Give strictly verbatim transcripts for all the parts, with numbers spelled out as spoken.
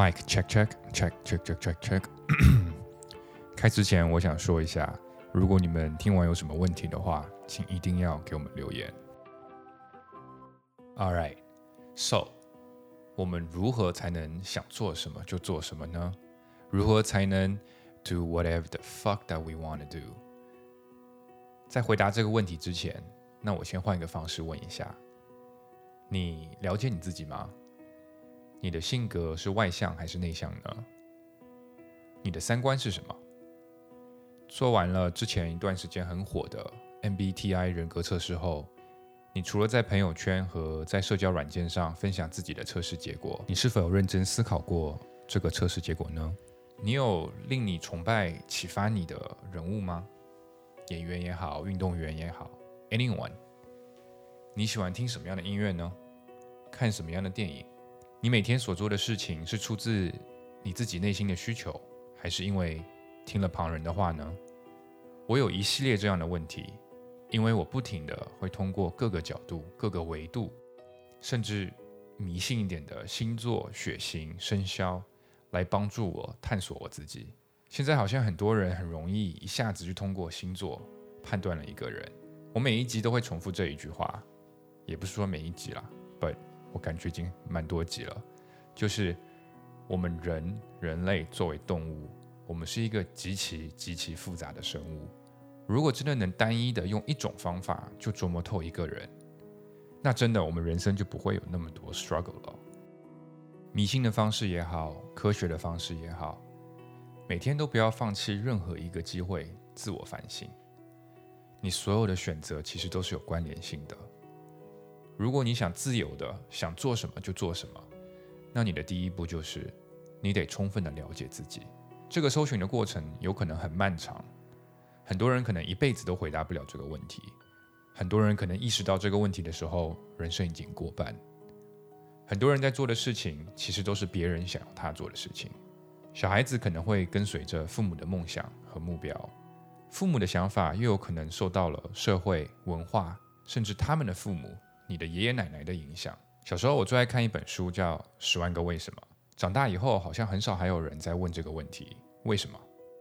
Mic check check check check check check check 开之前我想说一下，如果你们听完有什么问题的话，请一定要给我们留言。 Alright, so 我们如何才能想做什么就做什么呢？如何才能 do whatever the fuck that we want to do？ 在回答这个问题之前，那我先换一个方式问一下，你了解你自己吗？你的性格是外向还是内向呢？你的三观是什么？做完了之前一段时间很火的 M B T I 人格测试后，你除了在朋友圈和在社交软件上分享自己的测试结果，你是否有认真思考过这个测试结果呢？你有令你崇拜、启发你的人物吗？演员也好，运动员也好 ，anyone。你喜欢听什么样的音乐呢？看什么样的电影？你每天所做的事情是出自你自己内心的需求，还是因为听了旁人的话呢？我有一系列这样的问题，因为我不停的会通过各个角度、各个维度，甚至迷信一点的星座、血型、生肖，来帮助我探索我自己。现在好像很多人很容易一下子就通过星座判断了一个人。我每一集都会重复这一句话，也不是说每一集啦 ，but 我感觉已经蛮多集了，就是我们人人类作为动物，我们是一个极其极其复杂的生物。如果真的能单一的用一种方法就琢磨透一个人，那真的我们人生就不会有那么多 struggle 了。迷信的方式也好，科学的方式也好，每天都不要放弃任何一个机会自我反省。你所有的选择其实都是有关联性的。如果你想自由的想做什么就做什么，那你的第一步就是你得充分的了解自己。这个搜寻的过程有可能很漫长，很多人可能一辈子都回答不了这个问题，很多人可能意识到这个问题的时候，人生已经过半。很多人在做的事情其实都是别人想要他做的事情。小孩子可能会跟随着父母的梦想和目标，父母的想法又有可能受到了社会文化甚至他们的父母你的爷爷奶奶的影响。小时候我最爱看一本书叫《十万个为什么》，长大以后好像很少还有人在问这个问题，为什么？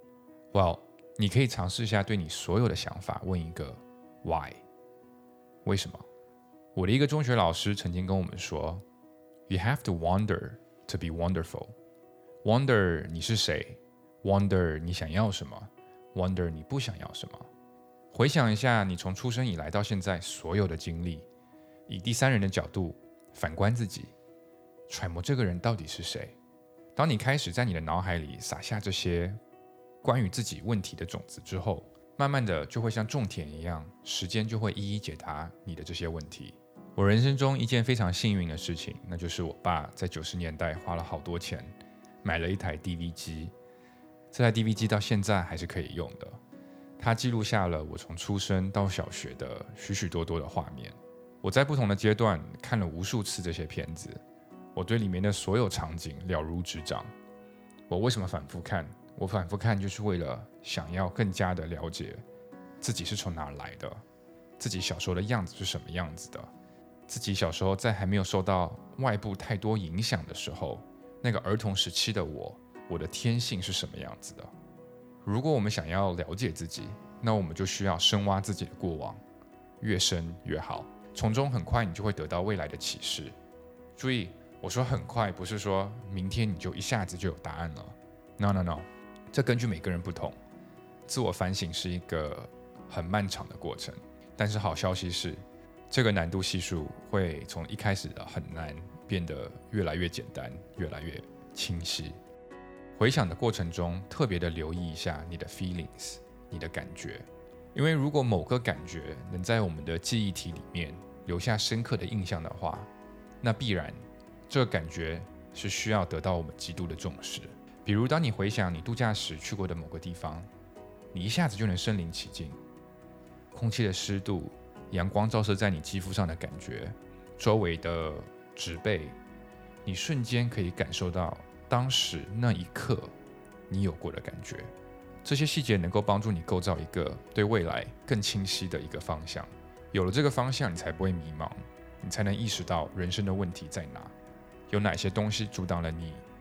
Well， 你可以尝试一下对你所有的想法问一个 Why， 为什么？我的一个中学老师曾经跟我们说， You have to wonder to be wonderful。 Wonder 你是谁， Wonder 你想要什么， Wonder 你不想要什么。回想一下你从出生以来到现在所有的经历，以第三人的角度反观自己，揣摩这个人到底是谁。当你开始在你的脑海里撒下这些关于自己问题的种子之后，慢慢的就会像种田一样，时间就会一一解答你的这些问题。我人生中一件非常幸运的事情，那就是我爸在九十年代花了好多钱买了一台 D V 机，这台 D V 机到现在还是可以用的。它记录下了我从出生到小学的许许多多的画面。我在不同的阶段看了无数次这些片子，我对里面的所有场景了如指掌。我为什么反复看？我反复看就是为了想要更加的了解自己是从哪来的，自己小时候的样子是什么样子的，自己小时候在还没有受到外部太多影响的时候，那个儿童时期的我，我的天性是什么样子的。如果我们想要了解自己，那我们就需要深挖自己的过往，越深越好，从中很快你就会得到未来的启示。注意，我说很快，不是说明天你就一下子就有答案了。 No no no， 这根据每个人不同。自我反省是一个很漫长的过程，但是好消息是，这个难度系数会从一开始的很难变得越来越简单，越来越清晰。回想的过程中，特别的留意一下你的 feelings， 你的感觉。因为如果某个感觉能在我们的记忆体里面留下深刻的印象的话，那必然这个感觉是需要得到我们极度的重视。比如当你回想你度假时去过的某个地方，你一下子就能身临其境，空气的湿度，阳光照射在你肌肤上的感觉，周围的植被，你瞬间可以感受到当时那一刻你有过的感觉。这些细节能够帮助你构造一个对未来更清晰的一个方向。有了这个方向，你才不会迷茫，你才能意识到人生的问题在哪，有哪些东西阻挡了你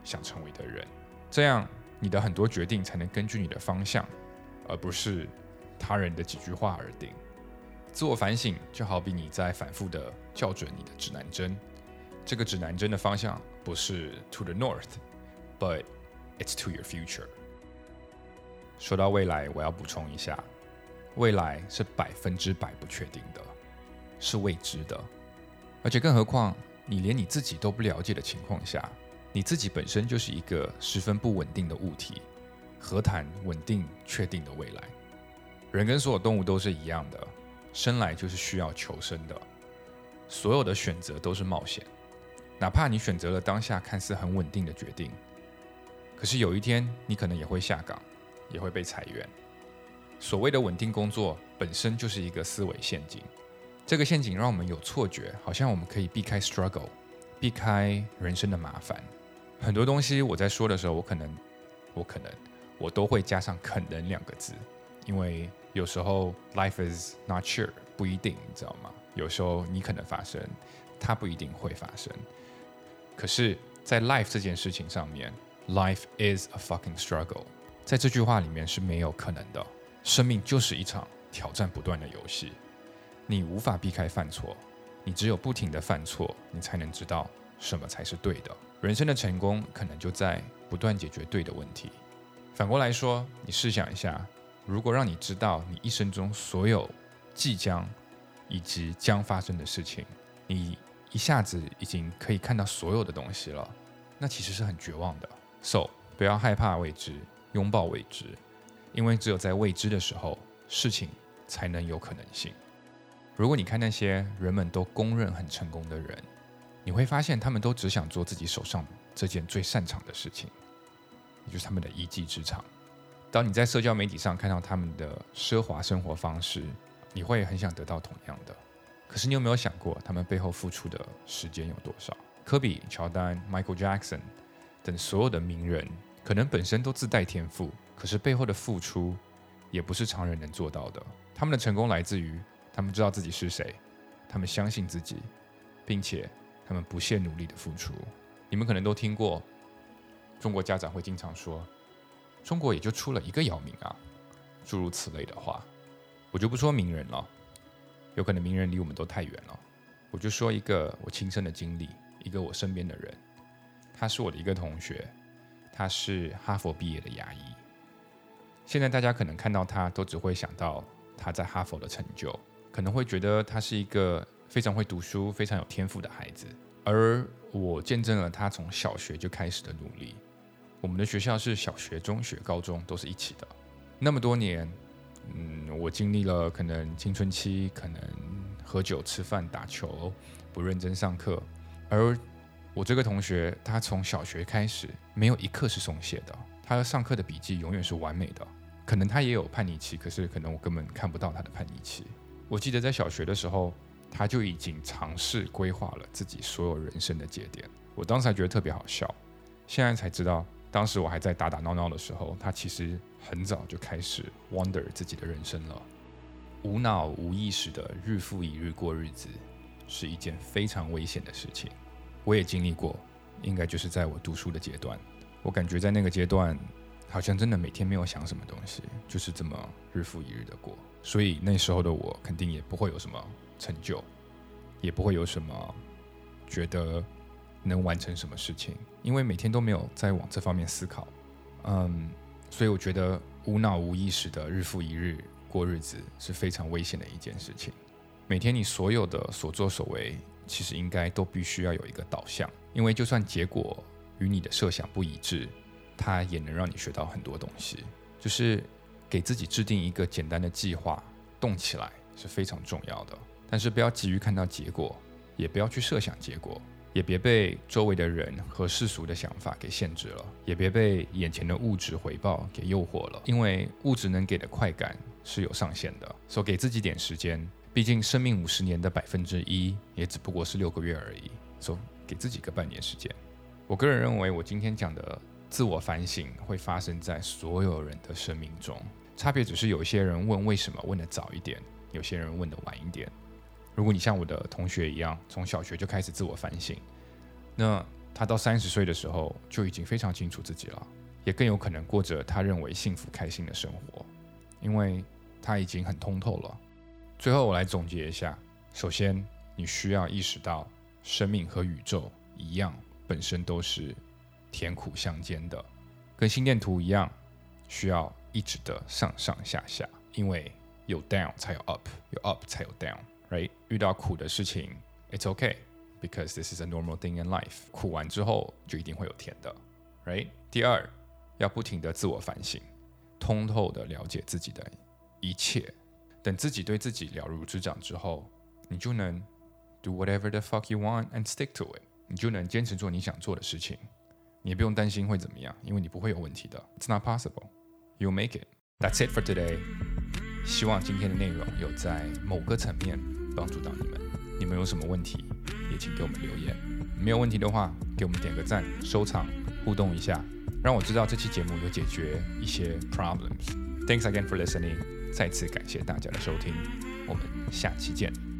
想成为的人，这样你的很多决定才能根据你的方向，而不是他人的几句话而定。自我反省就好比你在反复的校准你的指南针，这个指南针的方向不是 to the north, but it's to your future。 说到未来，我要补充一下，未来是百分之百不确定的，是未知的，而且更何况你连你自己都不了解的情况下，你自己本身就是一个十分不稳定的物体，何谈稳定确定的未来？人跟所有动物都是一样的，生来就是需要求生的，所有的选择都是冒险，哪怕你选择了当下看似很稳定的决定，可是有一天你可能也会下岗，也会被裁员。所谓的稳定工作本身就是一个思维陷阱，这个陷阱让我们有错觉，好像我们可以避开 struggle， 避开人生的麻烦。很多东西我在说的时候，我可能我可能我都会加上可能两个字，因为有时候 life is not sure， 不一定，你知道吗？有时候你可能发生，它不一定会发生。可是在 life 这件事情上面， life is a fucking struggle， 在这句话里面是没有可能的。生命就是一场挑战不断的游戏，你无法避开犯错，你只有不停的犯错，你才能知道什么才是对的。人生的成功可能就在不断解决对的问题。反过来说，你试想一下，如果让你知道你一生中所有即将以及将发生的事情，你一下子已经可以看到所有的东西了，那其实是很绝望的。 So 不要害怕未知，拥抱未知，因为只有在未知的时候，事情才能有可能性。如果你看那些人们都公认很成功的人，你会发现他们都只想做自己手上这件最擅长的事情，也就是他们的一技之长。当你在社交媒体上看到他们的奢华生活方式，你会很想得到同样的。可是你有没有想过，他们背后付出的时间有多少？科比、乔丹、Michael Jackson 等所有的名人，可能本身都自带天赋，可是背后的付出也不是常人能做到的。他们的成功来自于他们知道自己是谁，他们相信自己，并且他们不懈努力的付出。你们可能都听过，中国家长会经常说，中国也就出了一个姚明啊，诸如此类的话。我就不说名人了，有可能名人离我们都太远了。我就说一个我亲身的经历，一个我身边的人，他是我的一个同学，他是哈佛毕业的牙医。现在大家可能看到他都只会想到他在哈佛的成就，可能会觉得他是一个非常会读书、非常有天赋的孩子。而我见证了他从小学就开始的努力。我们的学校是小学、中学、高中都是一起的。那么多年，嗯，我经历了可能青春期，可能喝酒、吃饭、打球，不认真上课。而我这个同学，他从小学开始，没有一刻是松懈的。他上课的笔记永远是完美的。可能他也有叛逆期，可是可能我根本看不到他的叛逆期。我记得在小学的时候，他就已经尝试规划了自己所有人生的节点。我当时还觉得特别好笑，现在才知道，当时我还在打打闹闹的时候，他其实很早就开始 wonder 自己的人生了。无脑无意识的日复一日过日子，是一件非常危险的事情。我也经历过，应该就是在我读书的阶段。我感觉在那个阶段，好像真的每天没有想什么东西，就是这么日复一日的过。所以那时候的我肯定也不会有什么成就，也不会有什么觉得能完成什么事情，因为每天都没有在往这方面思考。嗯，所以我觉得无脑无意识的日复一日过日子是非常危险的一件事情。每天你所有的所作所为，其实应该都必须要有一个导向，因为就算结果与你的设想不一致，它也能让你学到很多东西。就是给自己制定一个简单的计划，动起来是非常重要的。但是不要急于看到结果，也不要去设想结果，也别被周围的人和世俗的想法给限制了，也别被眼前的物质回报给诱惑了。因为物质能给的快感是有上限的，所以给自己点时间。毕竟生命五十年的百分之一，也只不过是六个月而已，所以给自己个半年时间。我个人认为，我今天讲的自我反省会发生在所有人的生命中，差别只是有些人问为什么问得早一点，有些人问得晚一点。如果你像我的同学一样，从小学就开始自我反省，那他到三十岁的时候就已经非常清楚自己了，也更有可能过着他认为幸福开心的生活，因为他已经很通透了。最后我来总结一下，首先你需要意识到生命和宇宙一样，本身都是甜苦相间的，跟心电图一样，需要一直的上上下下，因为有 down 才有 up， 有 up 才有 down， right？ 遇到苦的事情 it's okay because this is a normal thing in life， 苦完之后就一定会有甜的， right？ 第二，要不停的自我反省，通透的了解自己的一切，等自己对自己了如指掌之后，你就能 do whatever the fuck you want and stick to it， 你就能坚持做你想做的事情，你也不用担心会怎么样，因为你不会有问题的。 It's not possible, you'll make it. That's it for today. 希望今天的内容有在某个层面帮助到你们。你们有什么问题也请给我们留言，没有问题的话给我们点个赞、收藏、互动一下，让我知道这期节目有解决一些 problems. Thanks again for listening. 再次感谢大家的收听，我们下期见。